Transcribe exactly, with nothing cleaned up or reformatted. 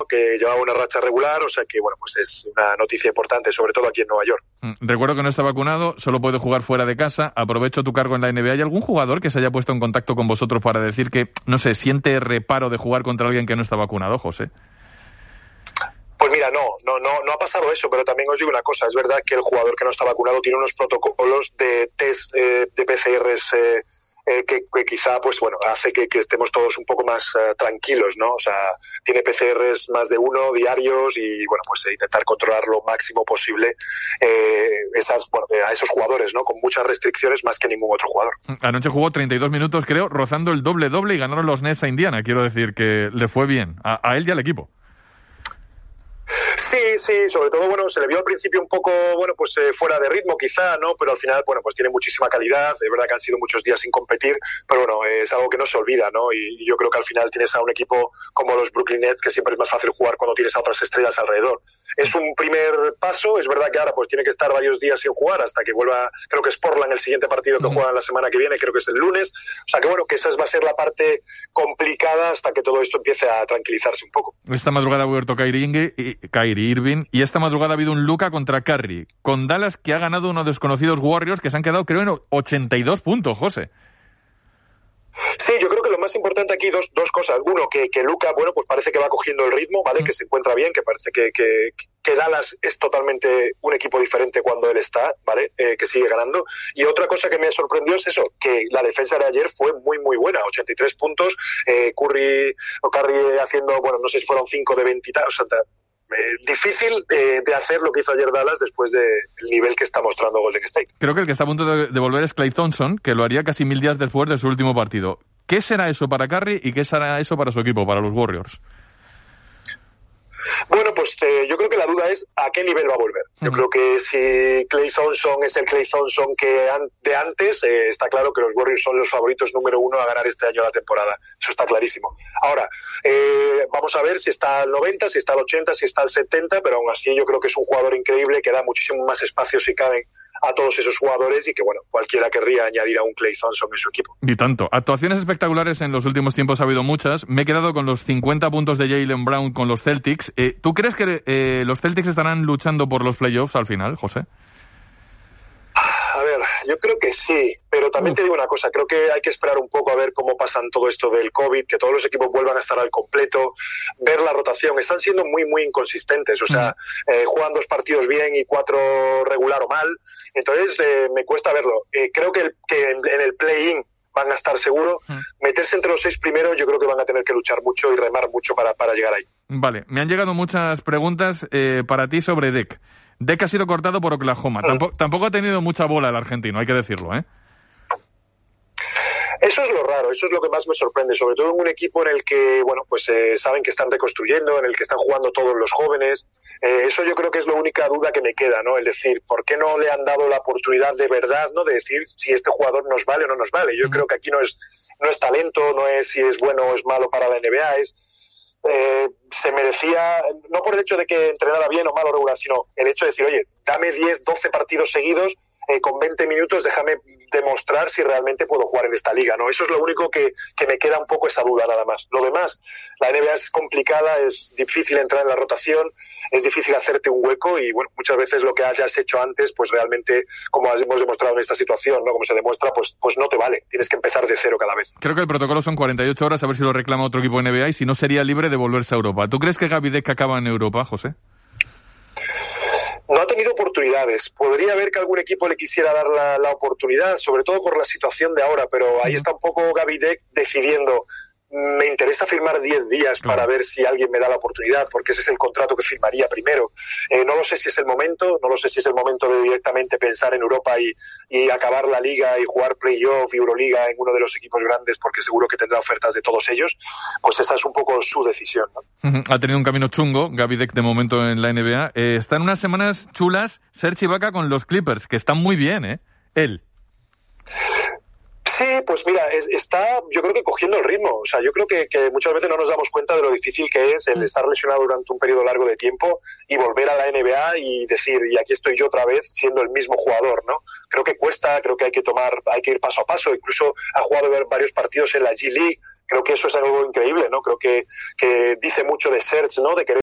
que llevaba una racha regular, o sea que, bueno, pues es una noticia importante, sobre todo aquí en Nueva York. Recuerdo que no está vacunado, solo puede jugar fuera de casa. Aprovecho tu cargo en la N B A. ¿Hay algún jugador que se haya puesto en contacto con vosotros para decir que, no sé, siente reparo de jugar contra alguien que no está vacunado, José? Pues mira, no, no, no, no ha pasado eso, pero también os digo una cosa, es verdad que el jugador que no está vacunado tiene unos protocolos de test eh, de P C Rs eh, eh, que, que quizá, pues bueno, hace que, que estemos todos un poco más uh, tranquilos, ¿no? O sea, tiene P C Rs más de uno diarios y, bueno, pues eh, intentar controlar lo máximo posible eh, esas, bueno, eh, a esos jugadores, ¿no? Con muchas restricciones más que ningún otro jugador. Anoche jugó treinta y dos minutos, creo, rozando el doble-doble y ganaron los Nets a Indiana. Quiero decir que le fue bien a, a él y al equipo. Sí, sí, sobre todo, bueno, se le vio al principio un poco, bueno, pues eh, fuera de ritmo quizá, ¿no? Pero al final, bueno, pues tiene muchísima calidad, es verdad que han sido muchos días sin competir, pero bueno, eh, es algo que no se olvida, ¿no? Y, y yo creo que al final tienes a un equipo como los Brooklyn Nets, que siempre es más fácil jugar cuando tienes a otras estrellas alrededor. Es un primer paso, es verdad que ahora pues tiene que estar varios días sin jugar hasta que vuelva, creo que es Portland el siguiente partido que juegan la semana que viene, creo que es el lunes, o sea que bueno, que esa va a ser la parte complicada hasta que todo esto empiece a tranquilizarse un poco. Esta madrugada ha vuelto Kyrie, Kyrie Irving y esta madrugada ha habido un Luka contra Curry, con Dallas que ha ganado unos desconocidos Warriors que se han quedado creo en ochenta y dos puntos, José. Sí, yo creo que lo más importante aquí, dos, dos cosas. Uno, que, que Luka, bueno, pues parece que va cogiendo el ritmo, ¿vale? Mm. Que se encuentra bien, que parece que, que, que Dallas es totalmente un equipo diferente cuando él está, ¿vale? Eh, que sigue ganando. Y otra cosa que me sorprendió es eso, que la defensa de ayer fue muy, muy buena. ochenta y tres puntos, eh, Curry, o Curry haciendo, bueno, no sé si fueron cinco de veinte, o sea, Eh, difícil eh, de hacer lo que hizo ayer Dallas después del nivel que está mostrando Golden State. Creo que el que está a punto de, de volver es Klay Thompson, que lo haría casi mil días después de su último partido. ¿Qué será eso para Curry y qué será eso para su equipo, para los Warriors? Bueno, pues eh, yo creo que la duda es a qué nivel va a volver. Yo uh-huh. creo que si Klay Thompson es el Klay Thompson que an- de antes, eh, está claro que los Warriors son los favoritos número uno a ganar este año la temporada. Eso está clarísimo. Ahora, eh, vamos a ver si está al noventa, si está al ochenta, si está al setenta, pero aún así yo creo que es un jugador increíble que da muchísimo más espacio si caben a todos esos jugadores y que, bueno, cualquiera querría añadir a un Klay Thompson en su equipo. Y tanto. Actuaciones espectaculares en los últimos tiempos ha habido muchas. Me he quedado con los cincuenta puntos de Jaylen Brown con los Celtics. Eh, ¿Tú crees que eh, los Celtics estarán luchando por los playoffs al final, José? A ver, yo creo que sí, pero también te digo una cosa, creo que hay que esperar un poco a ver cómo pasan todo esto del COVID, que todos los equipos vuelvan a estar al completo, ver la rotación. Están siendo muy, muy inconsistentes, o sea, eh, juegan dos partidos bien y cuatro regular o mal, entonces eh, me cuesta verlo. Eh, creo que, el, que en, en el play-in van a estar seguros, meterse entre los seis primeros yo creo que van a tener que luchar mucho y remar mucho para, para llegar ahí. Vale, me han llegado muchas preguntas eh, para ti sobre Deck. Deck ha sido cortado por Oklahoma. Tampoco, tampoco ha tenido mucha bola el argentino, hay que decirlo, ¿eh? Eso es lo raro, eso es lo que más me sorprende, sobre todo en un equipo en el que, bueno, pues eh, saben que están reconstruyendo, en el que están jugando todos los jóvenes. Eh, eso yo creo que es la única duda que me queda, ¿no? El decir, ¿por qué no le han dado la oportunidad de verdad, ¿no? De decir si este jugador nos vale o no nos vale. Yo creo que aquí no es, no es talento, no es si es bueno o es malo para la N B A, es... Eh, se merecía, no por el hecho de que entrenara bien o mal o regular, sino el hecho de decir, oye, dame diez, doce partidos seguidos eh, con veinte minutos, déjame demostrar si realmente puedo jugar en esta liga, ¿no? Eso es lo único que, que me queda un poco esa duda nada más. Lo demás, la N B A es complicada, es difícil entrar en la rotación, es difícil hacerte un hueco y, bueno, muchas veces lo que hayas hecho antes, pues realmente, como hemos demostrado en esta situación, ¿no? Como se demuestra, pues, pues no te vale. Tienes que empezar de cero cada vez. Creo que el protocolo son cuarenta y ocho horas, a ver si lo reclama otro equipo N B A y si no sería libre de volverse a Europa. ¿Tú crees que Gaby Deck acaba en Europa, José? No ha tenido oportunidades. Podría haber que algún equipo le quisiera dar la, la oportunidad, sobre todo por la situación de ahora, pero ahí está un poco Gaby Deck decidiendo. Me interesa firmar diez días para ver si alguien me da la oportunidad, porque ese es el contrato que firmaría primero. Eh, no lo sé si es el momento, no lo sé si es el momento de directamente pensar en Europa y, y acabar la liga y jugar playoff y Euroliga en uno de los equipos grandes, porque seguro que tendrá ofertas de todos ellos. Pues esa es un poco su decisión, ¿no? Ha tenido un camino chungo, Gaby Deck, de momento en la N B A. Eh, está en unas semanas chulas Serge Ibaka con los Clippers, que están muy bien, ¿eh? Él. Sí, pues mira, es, está yo creo que cogiendo el ritmo. O sea, yo creo que, que muchas veces no nos damos cuenta de lo difícil que es el estar lesionado durante un periodo largo de tiempo y volver a la N B A y decir, y aquí estoy yo otra vez siendo el mismo jugador, ¿no? Creo que cuesta, creo que hay que tomar, hay que ir paso a paso. Incluso ha jugado varios partidos en la G League. Creo que eso es algo increíble, ¿no? Creo que, que dice mucho de Serge, ¿no? De querer